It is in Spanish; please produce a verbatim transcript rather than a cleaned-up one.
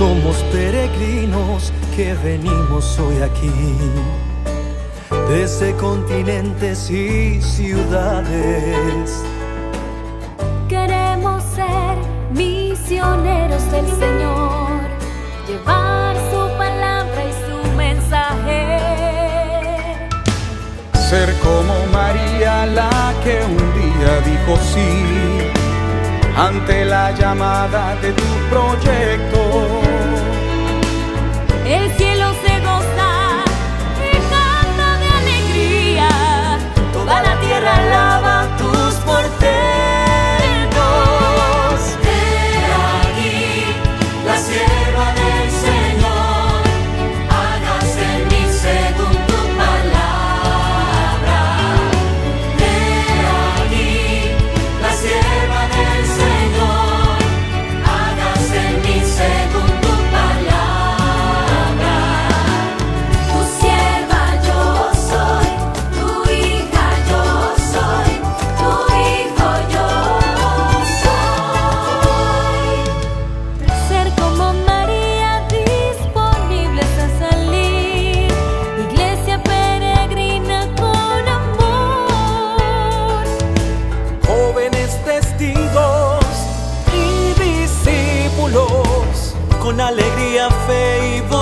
Somos peregrinos que venimos hoy aquí, desde continentes y ciudades. Queremos ser misioneros del Señor, llevar su palabra y su mensaje. Ser como María, la que un día dijo sí ante la llamada de tu proyecto. El cielo se goza y canta de alegría, toda la tierra alaba tus portentos. He aquí la sierva del Señor, hágase en mí según tu palabra. He aquí la sierva del Señor, hágase en mí según tu palabra. Tu sierva yo soy, tu hija yo soy, tu hijo yo soy. Ser como María, disponibles a salir, iglesia peregrina con amor. Jóvenes testigos y discípulos, con alegría, fe y voz